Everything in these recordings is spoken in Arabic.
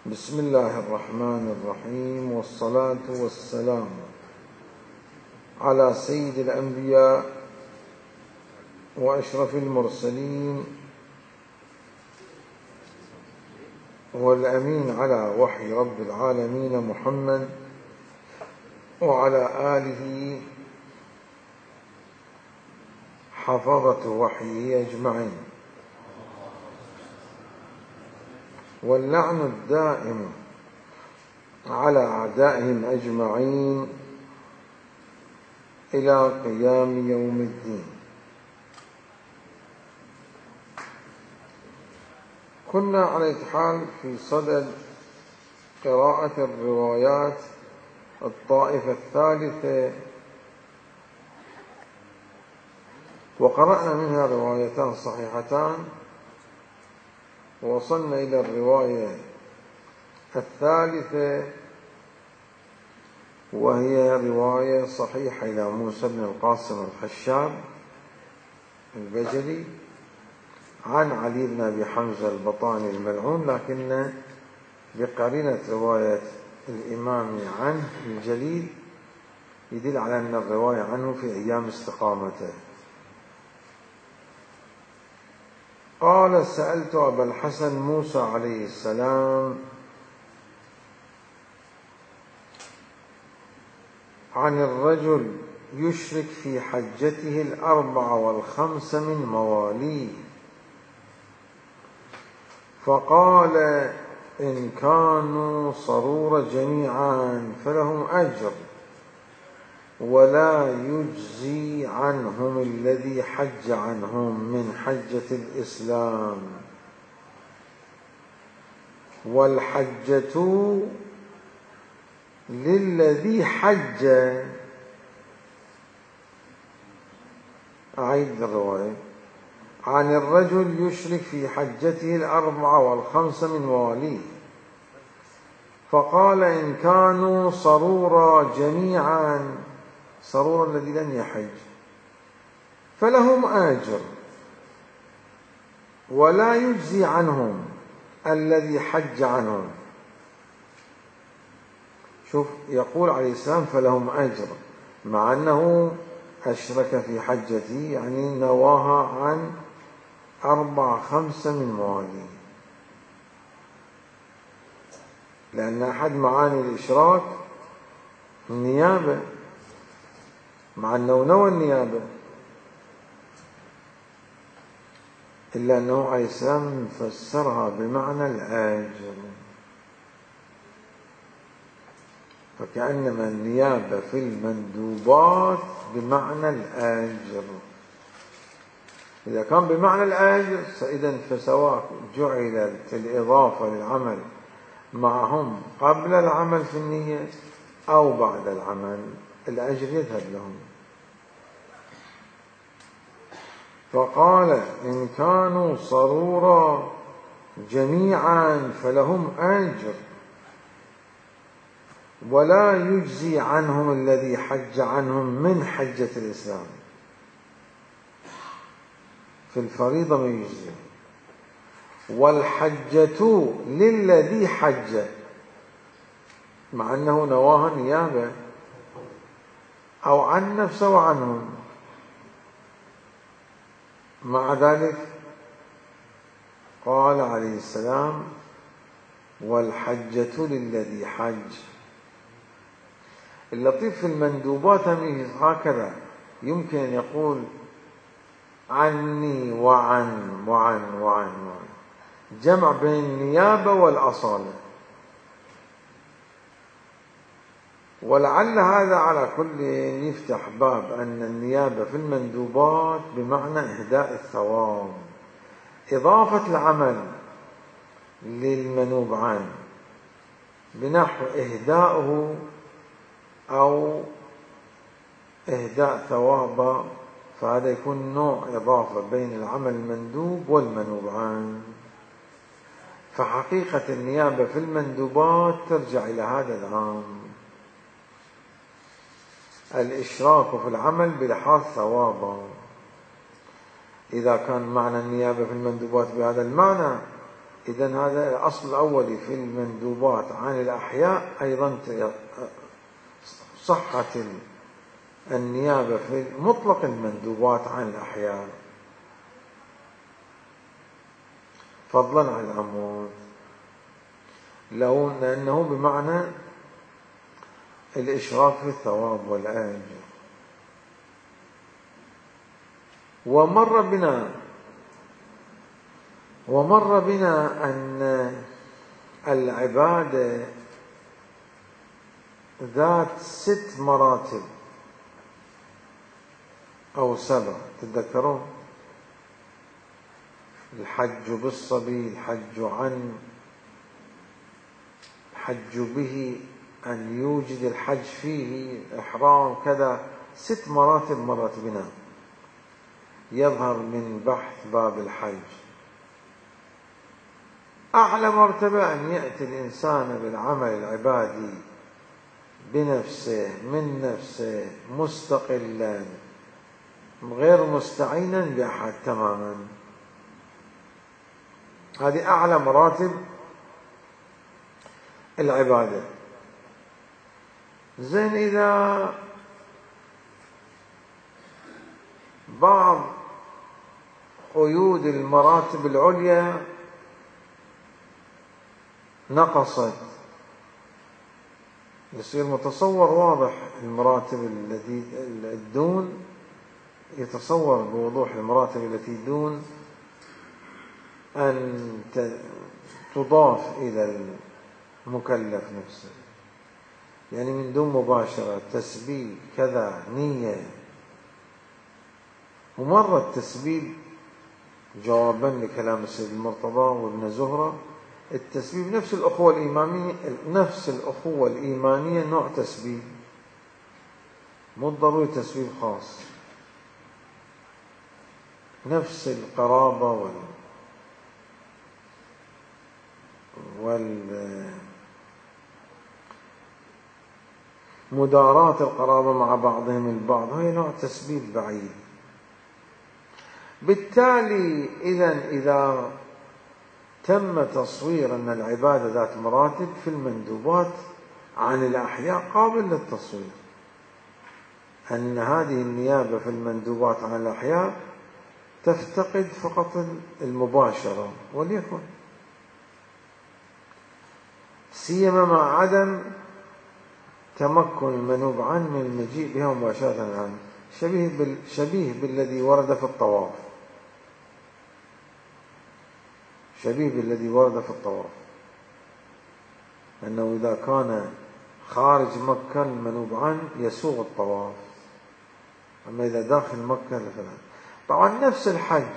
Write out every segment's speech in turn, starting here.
بسم الله الرحمن الرحيم، والصلاة والسلام على سيد الأنبياء وأشرف المرسلين والأمين على وحي رب العالمين محمد وعلى آله حفظة وحيه أجمعين، واللعن الدائم على أعدائهم أجمعين إلى قيام يوم الدين. كنا على إتحال في صدد قراءة الروايات الطائفة الثالثة، وقرأنا منها روايتان صحيحتان، ووصلنا إلى الرواية الثالثة وهي رواية صحيحة إلى موسى بن القاسم الخشاب البجلي عن علي بن أبي حمزة البطاني الملعون، لكن بقرينة رواية الإمام عنه الجليل يدل على أن الرواية عنه في أيام استقامته. قال: سألت أبا الحسن موسى عليه السلام عن الرجل يشرك في حجته 4 و5 من مواليه، فقال: إن كانوا صرور جميعا فلهم أجر، ولا يجزي عنهم الذي حج عنهم من حجة الإسلام، والحجة للذي حج. أعيد الرواية: عن الرجل يشرك في حجته 4 و5 من مواليه، فقال: إن كانوا صرورا جميعا، صرور الذي لم يحج، فلهم أجر، ولا يجزي عنهم الذي حج عنهم. شوف، يقول عليه السلام فلهم أجر، مع أنه أشرك في حجته، يعني نواها عن 4-5 من مواليه، لأن أحد معاني الإشراك النيابة، مع أنه نوى النيابة، إلا أنه عليه السلام فسرها بمعنى الأجر، فكأنما النيابة في المندوبات بمعنى الأجر. إذا كان بمعنى الأجر إذن فسواء جعلت الإضافة للعمل معهم قبل العمل في النية أو بعد العمل، الأجر يذهب لهم. فقال: إن كانوا صرورا جميعا فلهم أجر، ولا يجزي عنهم الذي حج عنهم من حجة الإسلام. في الفريضة ما يجزي. والحجة للذي حج، مع أنه نواها نيابة أو عن نفسه وعنهم، مع ذلك قال عليه السلام: والحجة للذي حج. اللطيف في المندوبات هكذا، يمكن أن يقول عني وعن وعن وعن، جمع بين النيابة والأصالة، ولعل هذا على كل يفتح باب أن النيابة في المندوبات بمعنى إهداء الثواب، إضافة العمل للمنوب عنه بنحو إهداؤه أو إهداء ثوابه، فهذا يكون نوع إضافة بين العمل المندوب والمنوب عنه. فحقيقة النيابة في المندوبات ترجع إلى هذا العام، الإشراك في العمل بلحاظ ثوابه. إذا كان معنى النيابة في المندوبات بهذا المعنى إذن هذا الأصل الأولي في المندوبات عن الأحياء أيضا صحة النيابة في مطلق المندوبات عن الأحياء فضلا عن الأموات، لأنه بمعنى الإشراك في الثواب والأجر. ومر بنا أن العبادة ذات 6 مراتب أو 7. تتذكرون؟ الحج بالصبي، الحج عن، الحج به، أن يوجد الحج فيه، إحرام، كذا 6 مراتب مرت بنا يظهر من بحث باب الحج. أعلى مرتبة أن يأتي الإنسان بالعمل العبادي بنفسه من نفسه مستقلا غير مستعينا بأحد تماما. هذه أعلى مراتب العبادة. زين، إذا بعض قيود المراتب العليا نقصت، يصير متصور واضح المراتب التي الدون، يتصور بوضوح المراتب التي دون أن تضاف إلى المكلف نفسه، يعني من دون مباشرة، تسبيل كذا، نية. ومر التسبيل جوابا لكلام السيد المرتضى وابن زهرة، التسبيب نفس الأخوة الإيمانية، نفس الأخوة الإيمانية نوع تسبيب، مو ضروري تسبيب خاص، نفس القرابة مداراة القرابة مع بعضهم البعض، هي نوع تسبيب بعيد. بالتالي إذا تم تصوير أن العبادة ذات مراتب في المندوبات عن الأحياء قابل للتصوير، أن هذه النيابة في المندوبات عن الأحياء تفتقد فقط المباشرة، وليكن سيما مع عدم تمكن المنوب عنه من المجيء بها مباشرة عنه، شبيه بالذي ورد في الطواف، شبيه بالذي ورد في الطواف، أنه إذا كان خارج مكة المنوب عنه يسوغ الطواف، أما إذا داخل مكة فلا. طبعا نفس الحج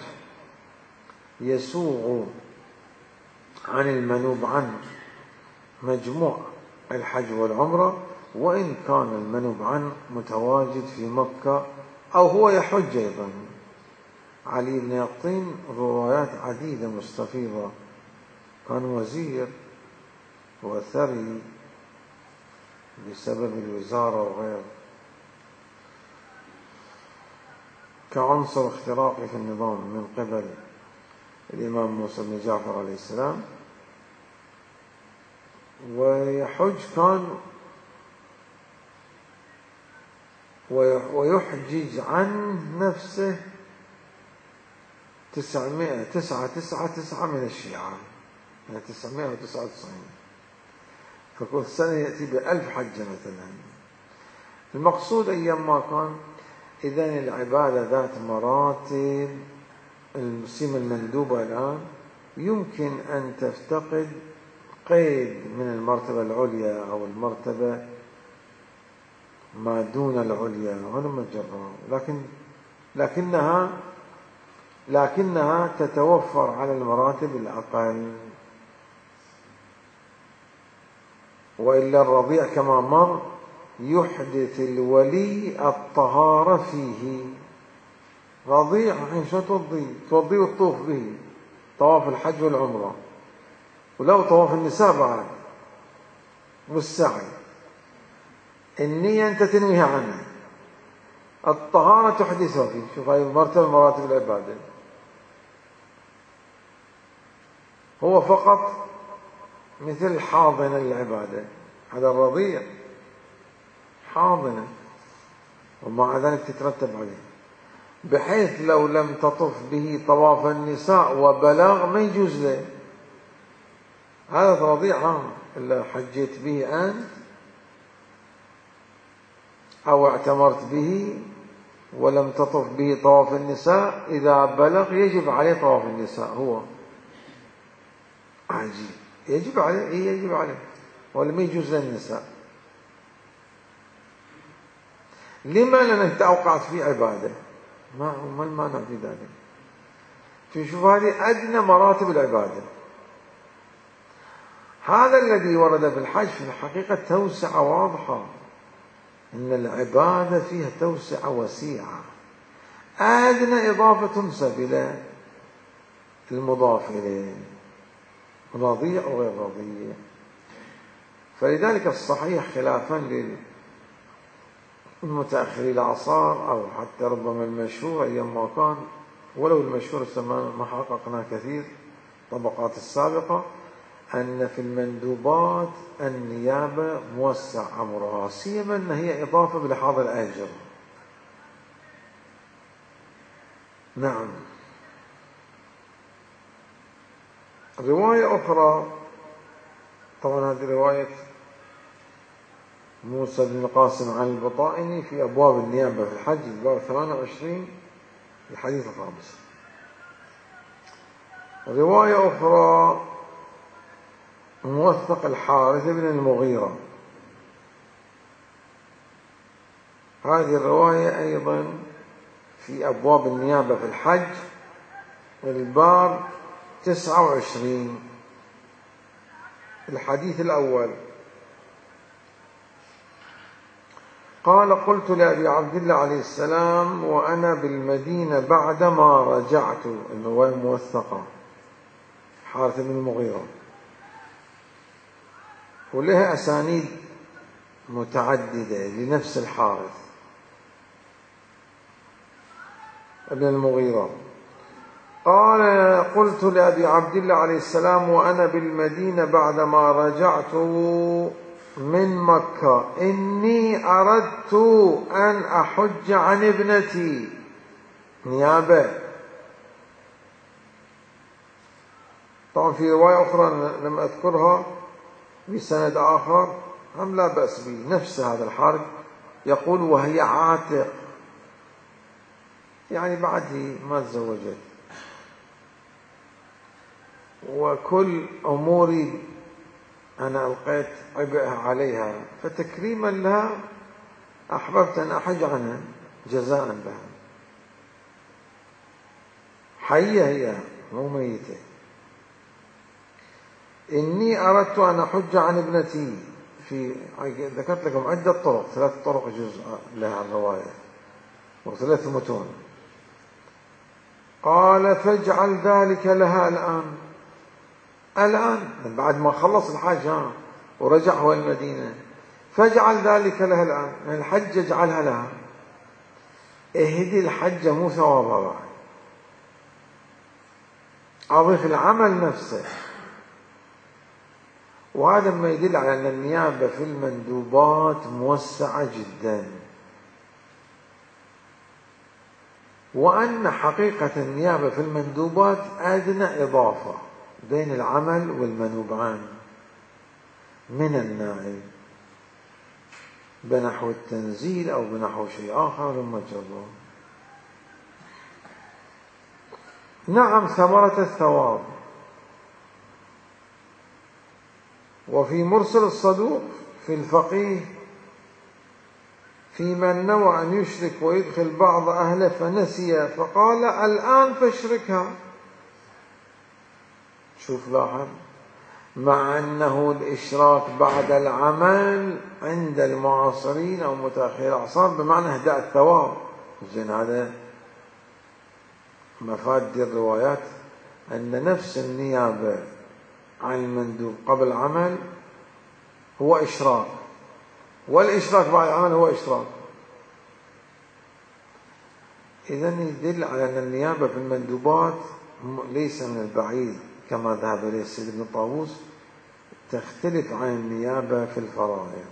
يسوغ عن المنوب عنه مجموع الحج والعمرة، وإن كان المنوب عنه متواجد في مكة أو هو يحج أيضا. علي بن يقطين روايات عديدة مستفيضة، كان وزير وثري بسبب الوزارة وغيره، كعنصر اختراقي في النظام من قبل الإمام موسى بن جعفر عليه السلام، ويحج كان ويحجج عن نفسه 999 من الشيعة، يعني 999، فكل سنة يأتي ب1000 حجة مثلا. المقصود أيام ما كان، إذن العبادة ذات مراتب، المسلم المندوبة الآن يمكن أن تفتقد قيد من المرتبة العليا أو المرتبة ما دون العليا، هذا مجرد، لكنها تتوفر على المراتب الأقل. وإلا الرضيع كما مر يحدث الولي الطهارة فيه، رضيع شلون توضيه وتطوف به طواف الحج والعمرة، ولو طواف النساء بعد والسعي، النية أنت تنويها عنها، الطهارة تحدثها فيه. شوف هاي مرتبة مراتب العبادة. هو فقط مثل حاضنة للعبادة، هذا الرضيع حاضنة، ومع ذلك تترتب عليه، بحيث لو لم تطف به طواف النساء وبلغ ما يجوز له. هذا الرضيع إلا حجيت به أنت أو اعتمرت به ولم تطف به طواف النساء، إذا بلغ يجب عليه طواف النساء. هو عجيب، يجب عليه، يجب عليه، ولم يجوز للنساء. لما؟ لأن أنت أوقعت في عبادة، ما المانع في ذلك؟ تشوف هذه أدنى مراتب العبادة. هذا الذي ورد في الحج في الحقيقة توسعة واضحة، إن العبادة فيها توسعة وسيعة. أدنى إضافة تنسب إلى المضاف إليه، رضيع وغير رضيع. فلذلك الصحيح خلافا للمتأخري الأعصار، أو حتى ربما المشهور أيام ما كان، ولو المشهور ما حققنا كثير طبقات السابقة، أن في المندوبات النيابة موسع أمرها، سيما أن هي إضافة بلحاظ الأجر. نعم. رواية أخرى، طبعا هذه رواية موسى بن القاسم عن البطائني في أبواب النيابة في الحج، الباب 28 الحديث الخامس. رواية أخرى موثق الحارث بن المغيرة، هذه الرواية أيضا في أبواب النيابة في الحج، الباب 29 الحديث الأول. قال: قلت لأبي عبد الله عليه السلام وأنا بالمدينة بعدما رجعت، الرواية موثقة، حارث بن المغيرة، ولها أسانيد متعددة لنفس الحارث بن المغيرة. قال: قلت لأبي عبد الله عليه السلام وأنا بالمدينة بعدما رجعت من مكة إني أردت أن أحج عن ابنتي، نيابة. طبعا في رواية أخرى لم أذكرها بسند آخر هم لا بأس به، نفس هذا الحارث يقول وهي عاتق، يعني بعد ما تزوجت، وكل أموري أنا ألقيت عبئها عليها، فتكريما لها أحببت أن أحج عنها جزاء لها. حية هي مو ميتة. إني أردت أن أحج عن ابنتي، ذكرت لكم عدة طرق، 3 طرق جزء لها الرواية و3 متون. قال: فاجعل ذلك لها الآن بعد ما خلص الحج ورجع هو المدينة، فاجعل ذلك لها الآن، يعني الحج اجعلها لها، اهدي الحج مو ثوابها بعد، أضيف العمل نفسه. وهذا ما يدل على أن النيابة في المندوبات موسعة جدا، وأن حقيقة النيابة في المندوبات أدنى إضافة بين العمل والمنوبان من النائب، بنحو التنزيل أو بنحو شيء آخر ثم جره. نعم، ثمرة الثواب. وفي مرسل الصدوق في الفقيه في من نوى أن يشرك ويدخل بعض أهله فنسي فقال: الآن فاشركها. شوف لاحظ، مع أنه الإشراك بعد العمل عند المعاصرين أو متأخر الأعصار بمعنى إهداء الثواب. زين، هذا مفاد الروايات أن نفس النيابة عن المندوب قبل العمل هو إشراك، والإشراك بعد العمل هو إشراك. إذن يدل على أن النيابة في المندوبات ليس من البعيد كما ذهب إليه السيد ابن طاووس تختلف عن النيابة في الفرائض.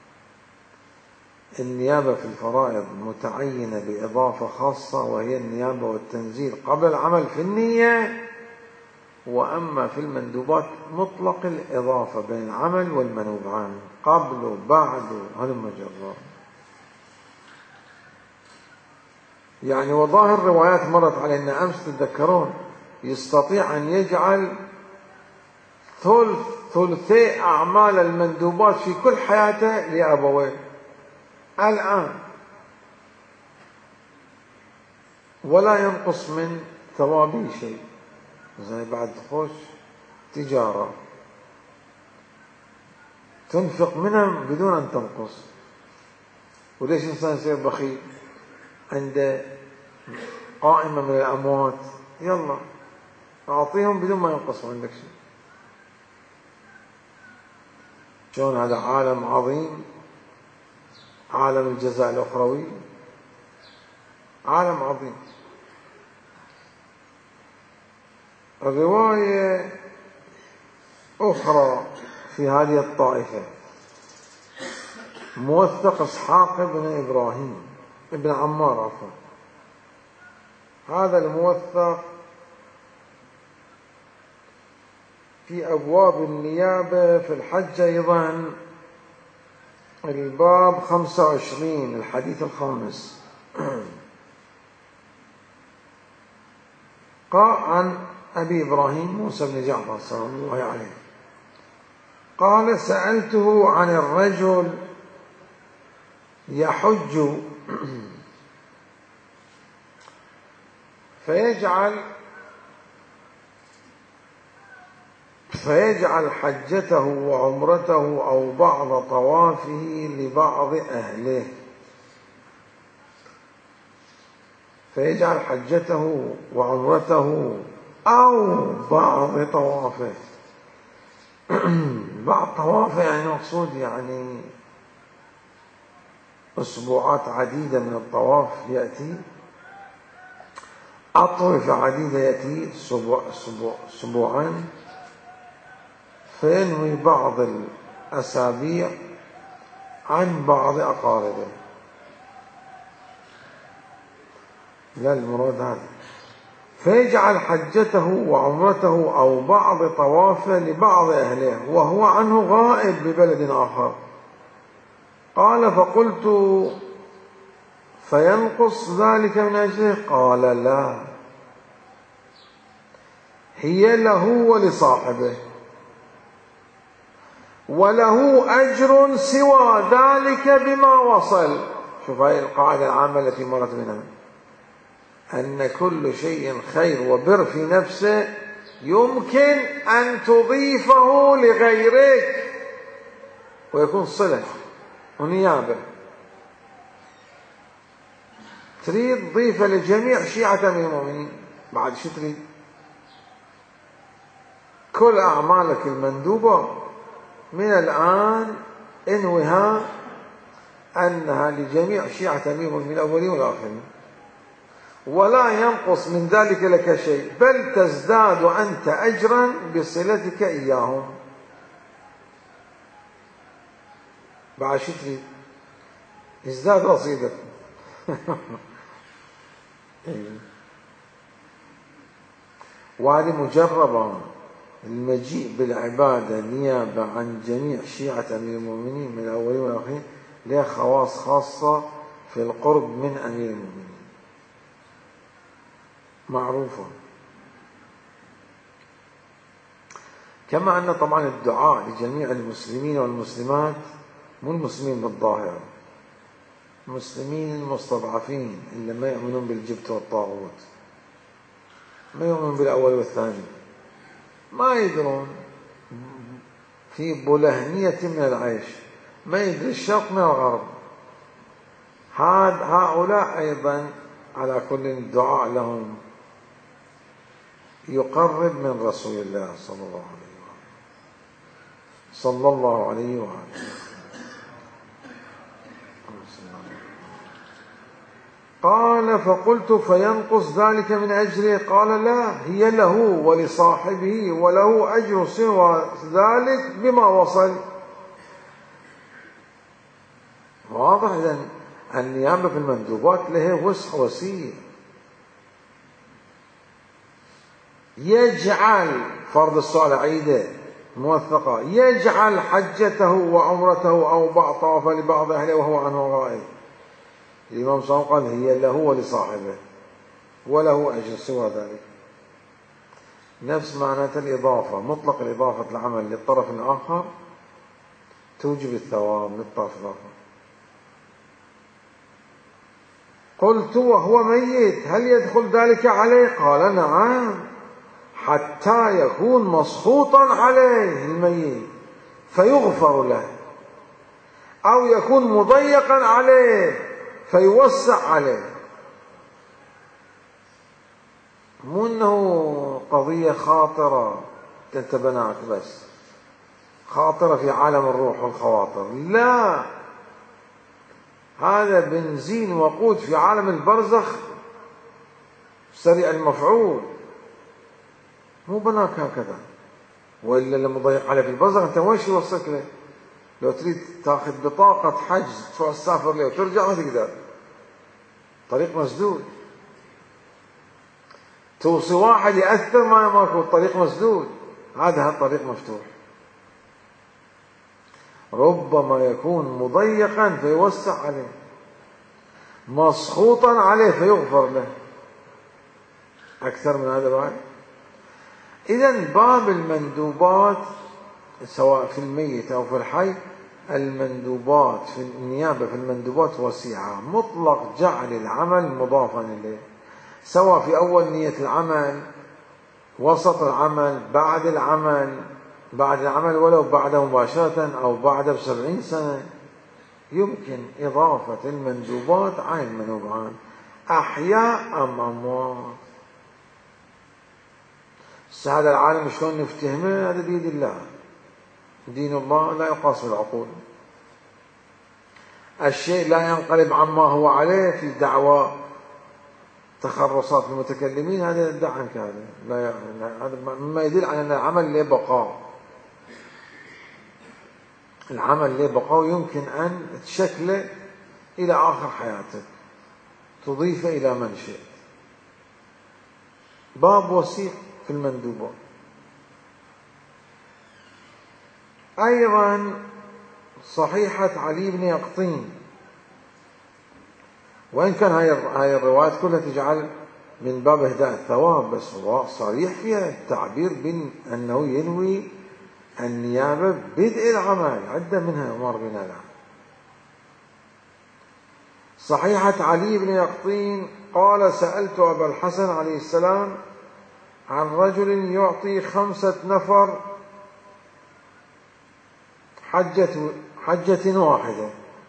النيابة في الفرائض متعينة بإضافة خاصة، وهي النيابة والتنزيل قبل العمل في النية. وأما في المندوبات مطلق الإضافة بين العمل والمنوب عنه، قبل وبعد هلم جرا. يعني وظاهر الروايات مرت علينا أمس تتذكرون، يستطيع أن يجعل ثلثي أعمال المندوبات في كل حياته لأبويه الآن، ولا ينقص من ثوابه شيء. زي بعد تخش تجارة تنفق منها بدون أن تنقص. وليش إنسان يصير بخيل؟ عنده قائمة من الأموات، يلا أعطيهم بدون ما ينقص عندك شيء. شلون هذا عالم عظيم، عالم الجزاء الأخروي، عالم عظيم. الرواية أخرى في هذه الطائفة، موثق إسحاق بن إبراهيم ابن عمار عفوا. هذا الموثق في أبواب النيابة في الحج أيضا، الباب 25 الحديث الخامس. قال عن أبي إبراهيم موسى بن جعفر صلى الله عليه قال: سألته عن الرجل يحج فيجعل حجته وعمرته أو بعض طوافه لبعض أهله. فيجعل حجته وعمرته أو بعض طوافه. بعض طوافه يعني مقصود يعني أسبوعات عديدة من الطواف يأتي، أطوفة عديدة يأتي أسبوعان، فينوي بعض الأسابيع عن بعض أقاربه. لا المراد هذا. فيجعل حجته وعمرته أو بعض طوافه لبعض أهله وهو عنه غائب ببلد آخر. قال: فقلت: فينقص ذلك من أجله؟ قال: لا، هي له ولصاحبه، وله أجر سوى ذلك بما وصل. شوف هاي القاعدة العامة التي مرت منها، أن كل شيء خير وبر في نفسه يمكن أن تضيفه لغيرك ويكون صلة ونيابة. تريد تضيفه لجميع شيعة من المؤمنين، بعد شو تريد؟ كل أعمالك المندوبة من الآن انوها أنها لجميع شيعة من الأولين والآخرين، ولا ينقص من ذلك لك شيء، بل تزداد أنت أجرا بصلتك إياهم. بعد شو تريد؟ ازداد رصيدك. وهذه مجربة، المجيء بالعبادة نيابة عن جميع شيعة أمير المؤمنين من الأولين والآخرين له خواص خاصة في القرب من أمير المؤمنين معروفة. كما أن طبعا الدعاء لجميع المسلمين والمسلمات، مو المسلمين بالظاهر، المسلمين المستضعفين اللي ما يؤمنون بالجبت والطاغوت، ما يؤمنون بالأول والثاني، ما يدرون في بلهنية من العيش، ما يدري الشرق من الغرب، هؤلاء أيضا على كل الدعاء لهم يقرب من رسول الله صلى الله عليه وآله. قال فقلت فينقص ذلك من أجره؟ قال لا، هي له ولصاحبه وله أجر سوى ذلك بما وصل. واضح إذن النيابة في المندوبات لها وسع وسيع. يجعل فرض السؤال عيدة موثقة، يجعل حجته وعمرته أو بعض طواف لبعض أهله وهو عنه غائب. الإمام صلى الله عليه وسلم قال هي له ولصاحبه وله أجر سوى ذلك. نفس معنى الإضافة، مطلق الإضافة العمل للطرف الآخر توجب الثواب للطرف الآخر. قلت وهو ميت هل يدخل ذلك عليه؟ قال نعم، حتى يكون مسخوطا عليه الميت فيغفر له، أو يكون مضيقا عليه فيوسع عليه. مو انه قضية خاطرة انت بنات بس، خاطرة في عالم الروح والخواطر، لا، هذا بنزين وقود في عالم البرزخ سريع المفعول، مو بناك هكذا. وإلا لما ضيق عليه في البرزخ انت وين يوصلك له؟ لو تريد تاخذ بطاقة حج تروح تسافر له وترجع ما تقدر، طريق مسدود. توصي واحد يأثر ما ماكو، الطريق مسدود، هذا الطريق مفتوح. ربما يكون مضيقا فيوسع عليه، مسخوطا عليه فيغفر له. أكثر من هذا بعد. إذن باب المندوبات سواء في الميت أو في الحي، المندوبات في النيابة في المندوبات وسيعة، مطلق جعل العمل مضافا إليه، سواء في أول نية العمل، وسط العمل، بعد العمل ولو بعد مباشرة أو بعد ب70 سنة، يمكن إضافة المندوبات عن المنوب عنه، أحياء أم أموات. هذا العالم شلون نفتهمه؟ هذا بيد الله، دين الله لا يقاس بالعقول. الشيء لا ينقلب عما هو عليه في دعوى تخرصات المتكلمين، هذا دع عنك، هذا لا يعني، هذا مما يدل على أن العمل له بقاء، العمل له بقاء، يمكن أن تشكله إلى آخر حياتك، تضيفه إلى من شئت. باب وسيع في المندوبات. أيضا صحيحة علي بن يقطين، وإن كان هاي الروايات كلها تجعل من باب إهداء الثواب، بس هو صريح فيها التعبير بأنه ينوي النيابة بدء العمل، عدة منها أمر بنا له. صحيحة علي بن يقطين قال سألت أبا الحسن عليه السلام عن رجل يعطي 5 نفر حجة واحدة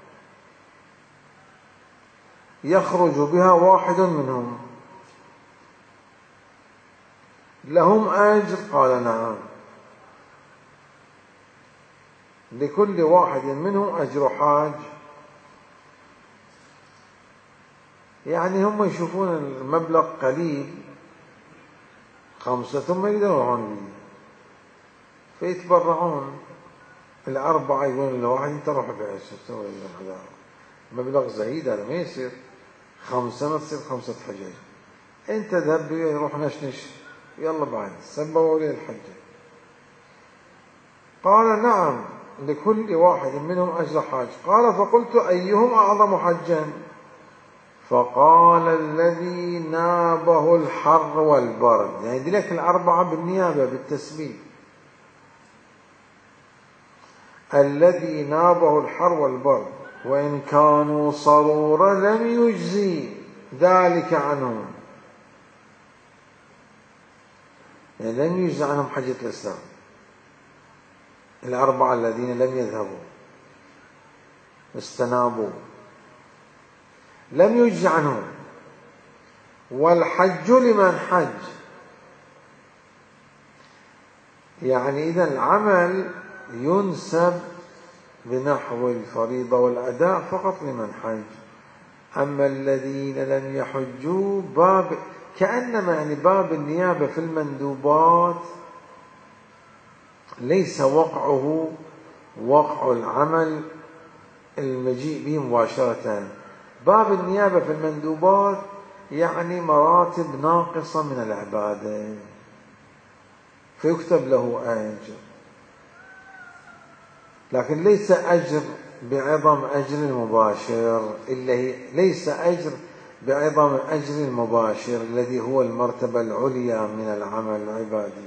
يخرج بها واحد منهم، لهم أجر؟ قال نعم، لكل واحد منهم أجر حاج. يعني هم يشوفون المبلغ قليل 5 ثم يدورون به فيتبرعون، 4 يقولون الواحد انت روح بعيش تسوي هذا مبلغ زهيد، هذا ما يصير 5 ما تصير 5 حجاج، انت ذهب به روح نشنش يلا بعد سبوا لي الحجة. قال نعم لكل واحد منهم أجر حاج. قال فقلت أيهم أعظم حجا؟ فقال الذي نابه الحر والبرد، يعني يدلك 4 بالنيابة بالتسبيب، الذي نابه الحر والبرد وإن كانوا صرورا لم يجزي ذلك عنهم، يعني لم يجزي عنهم حجة الإسلام، 4 الذين لم يذهبوا استنابوا لم يجزي عنهم. والحج لمن حج، يعني إذا العمل ينسب بنحو الفريضة والأداء فقط لمن حج، أما الذين لم يحجوا كأنما يعني باب النيابة في المندوبات ليس وقعه وقع العمل المجيء به مباشرة. باب النيابة في المندوبات يعني مراتب ناقصة من العبادة، فيكتب له أجر، لكن ليس أجر بعظم أجر المباشر، ليس أجر بعظم أجر المباشر الذي هو المرتبة العليا من العمل العبادي.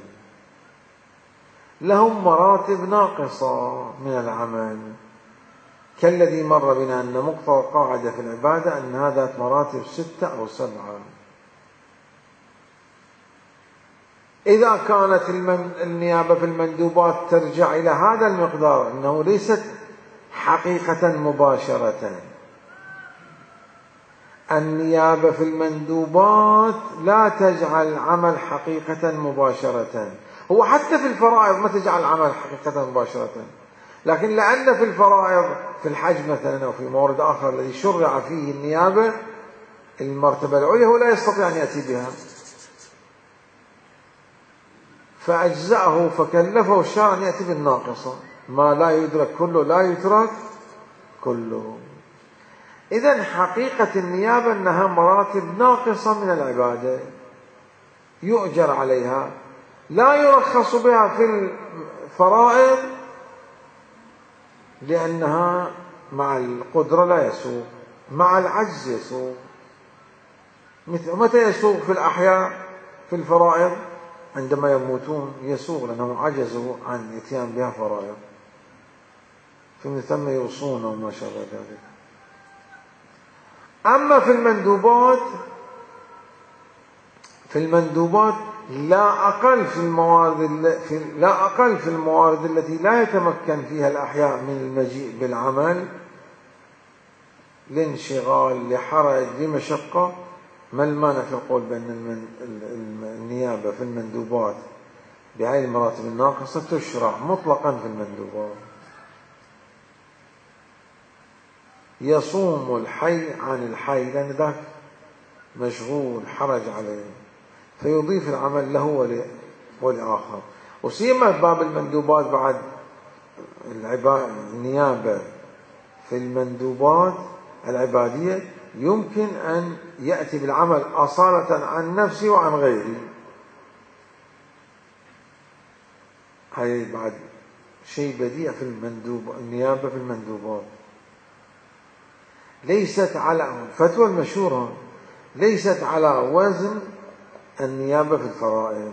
لهم مراتب ناقصة من العمل، كالذي مر بنا أن مقتضى قاعدة في العبادة أن هذا مراتب 6 أو 7. إذا كانت النيابة في المندوبات ترجع إلى هذا المقدار، أنه ليست حقيقة مباشرة. النيابة في المندوبات لا تجعل العمل حقيقة مباشرة، هو حتى في الفرائض ما تجعل العمل حقيقة مباشرة، لكن لأن في الفرائض في الحج مثلا أو في مورد آخر الذي شرع فيه النيابة المرتبة العليا هو لا يستطيع أن يأتي بها، فأجزأه فكلفه الشرع أن يأتي بالناقصة، ما لا يدرك كله لا يترك كله. إذن حقيقة النيابة أنها مراتب ناقصة من العبادة يؤجر عليها، لا يرخص بها في الفرائض لأنها مع القدرة لا يسوق، مع العجز يسوق. متى يسوق في الأحياء في الفرائض؟ عندما يموتون يسوق، لأنهم عجزوا عن الاتيان بها فرائض، فمن ثم يوصون وما شابه ذلك. أما في المندوبات لا أقل في الموارد التي لا يتمكن فيها الأحياء من المجيء بالعمل لانشغال، لحرج، لمشقة. ما المانع في القول بأن النيابة في المندوبات بهذه المراتب الناقصة تشرع مطلقا في المندوبات؟ يصوم الحي عن الحي لأن ذاك مشغول حرج عليه، فيضيف العمل له والآخر. وسيما باب المندوبات بعد النيابة في المندوبات العبادية يمكن أن يأتي بالعمل أصالة عن نفسه وعن غيره. هذا بعد شيء بديع في النيابة في المندوبات. ليست على فتوى المشهورة، ليست على وزن النيابة في الفرائض.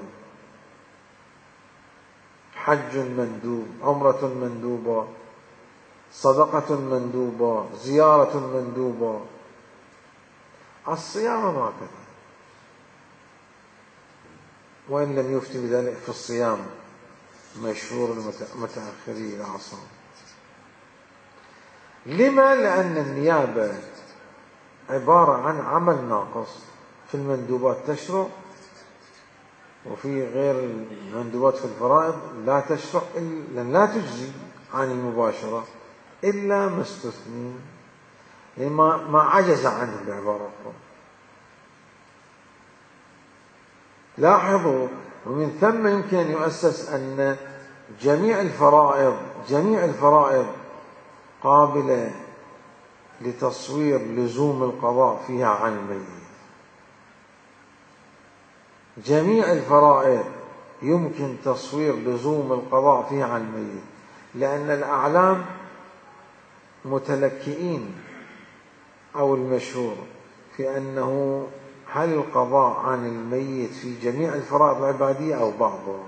حج مندوب، عمرة مندوبة، صدقة مندوبة، زيارة مندوبة. الصيام هكذا، وإن لم يفتي بذلك في الصيام مشهور المتأخرين العصر. لما؟ لأن النيابة عبارة عن عمل ناقص. في المندوبات تشرع، وفي غير المندوبات في الفرائض لا تشرع، لا تجزي عن المباشرة إلا ما استثني، ما عجز عنه بعبارة أخرى. لاحظوا، ومن ثم يمكن أن يؤسس أن جميع الفرائض قابلة لتصوير لزوم القضاء فيها عن الميت. جميع الفرائض يمكن تصوير لزوم القضاء فيها عن الميت، لأن الأعلام متلكئين أو المشهور في أنه هل القضاء عن الميت في جميع الفرائض العبادية أو بعضها.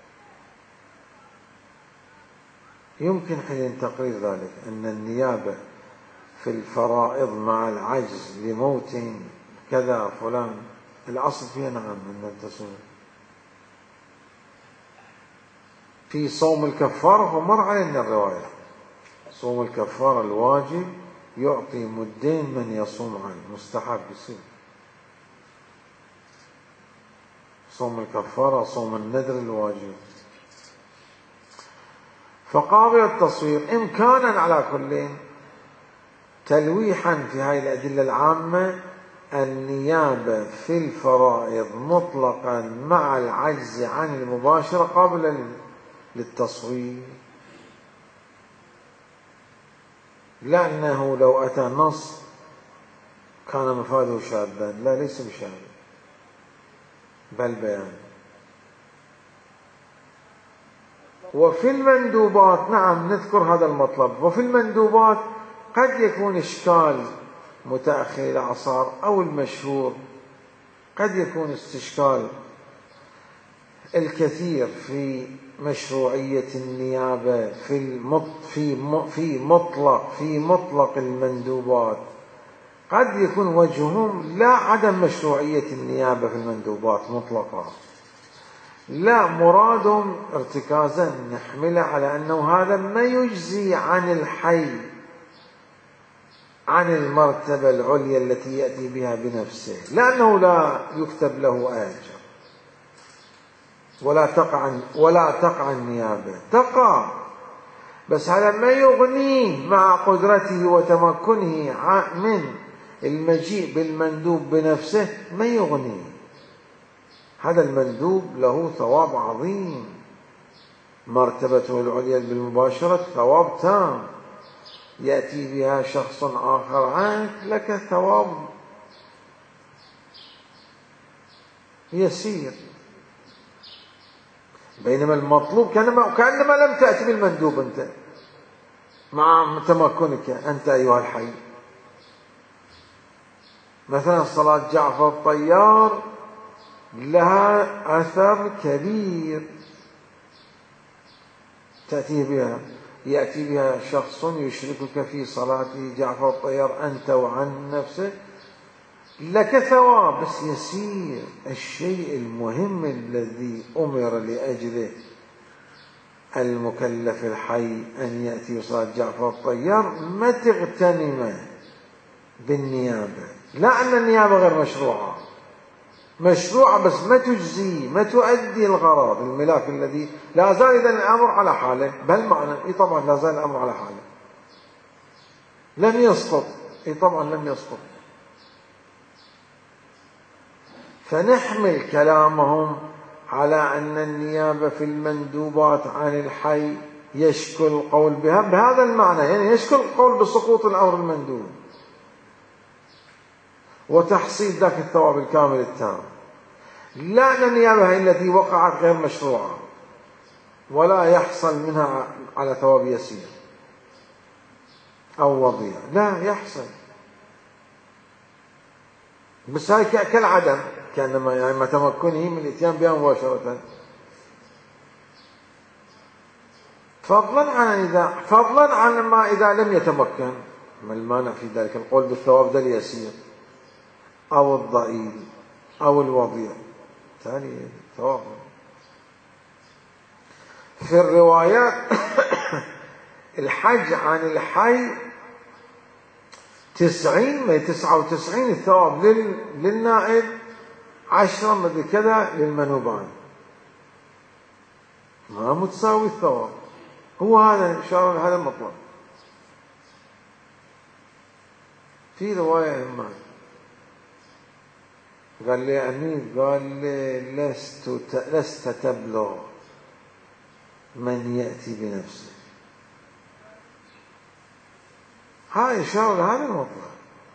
يمكن حين تقرير ذلك أن النيابة في الفرائض مع العجز لموت كذا فلان الأصل فيها نعم أن تصوم. في صوم الكفارة ومر علينا الرواية، صوم الكفارة الواجب يعطي مدين من يصوم عنه، مستحب يصير. صوم الكفارة صوم النذر الواجب، فقابل التصوير إمكانا على كل تلويحا في هذه الأدلة العامة النيابة في الفرائض مطلقا مع العجز عن المباشرة قابلة للتصوير، لأنه لو أتى نص كان مفاده شاذا، لا ليس بشاذ بل بيان. وفي المندوبات نعم نذكر هذا المطلب، وفي المندوبات قد يكون إشكال متأخر الأعصار أو المشهور، قد يكون استشكال الكثير في مشروعية النيابة في مطلق المندوبات، قد يكون وجههم لا عدم مشروعية النيابة في المندوبات مطلقا، لا مرادهم ارتكازا نحمله على أنه هذا ما يجزي عن الحي عن المرتبة العليا التي يأتي بها بنفسه، لأنه لا يكتب له أجر ولا تقع النيابة، تقع بس هذا ما يغنيه مع قدرته وتمكنه من المجيء بالمندوب بنفسه، ما يغنيه. هذا المندوب له ثواب عظيم، مرتبته العليا بالمباشرة ثواب تام، يأتي بها شخص آخر عنك لك ثواب يسير، بينما المطلوب كأنما لم تأتي بالمندوب أنت مع تمكنك أنت أيها الحي. مثلا صلاة جعفر الطيار لها أثر كبير، يأتي بها شخص يشركك في صلاة جعفر الطيار أنت وعن نفسه، لك ثواب بس يسير. الشيء المهم الذي أمر لأجله المكلف الحي أن يأتي صلاة جعفر الطيار ما تغتنمه بالنيابة، لا أن النيابة غير مشروعة بس ما تجزي، ما تؤدي الغرض الملاك الذي لا زال إذن الأمر على حاله، بل معنى طبعا لا زال الأمر على حاله، لم يسقط طبعا لم يسقط. فنحمل كلامهم على أن النيابة في المندوبات عن الحي يشكل القول بها بهذا المعنى، يعني يشكل القول بسقوط الأمر المندوب وتحصيل ذاك الثواب الكامل التام، لا أن النيابة هي التي وقعت غير مشروعة ولا يحصل منها على ثواب يسير أو وضيع، لا يحصل، بس هاي كالعدم، كأنما يعني ما تمكنه من الاتيان بها مباشرة، فضلا عن ما إذا لم يتمكن، ما المانع في ذلك القول بالثواب ذا اليسير أو الضئيل أو الوضيع، ثاني ثواب. في الروايات الحج عن الحي 99 الثواب للنائب، 10 مثل كذا للمنوبان، ما متساوي الثواب، هو هذا إن شاء الله هذا المطلب. في رواية ما قال لي أمير، قال لي لست تبلغ من يأتي بنفسه، هاي إشارة لهذا المطلب.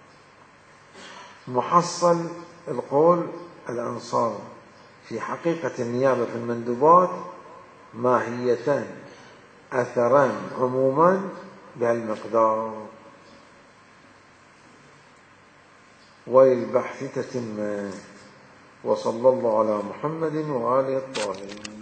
محصل القول الأنصار في حقيقة النيابة في المندوبات ماهيتان أثران عموما بهالمقدار، وللبحث تتمة. وصلى الله على محمد وآله الطاهرين.